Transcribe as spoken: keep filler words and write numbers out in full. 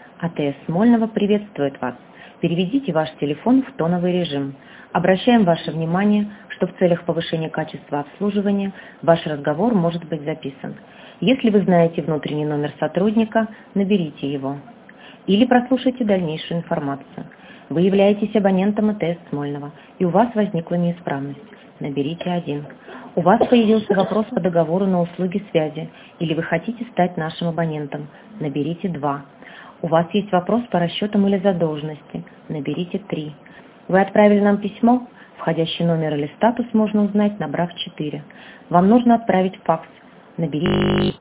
АТС Смольного приветствует вас. Переведите ваш телефон в тоновый режим. Обращаем ваше внимание, что в целях повышения качества обслуживания ваш разговор может быть записан. Если вы знаете внутренний номер сотрудника, наберите его. Или прослушайте дальнейшую информацию. Вы являетесь абонентом АТС Смольного, и у вас возникла неисправность. Наберите один. У вас появился вопрос по договору на услуги связи, или вы хотите стать нашим абонентом. Наберите два. У вас есть вопрос по расчетам или задолженности. Наберите три. Вы отправили нам письмо? Входящий номер или статус можно узнать, набрав четыре. Вам нужно отправить факс. Наберите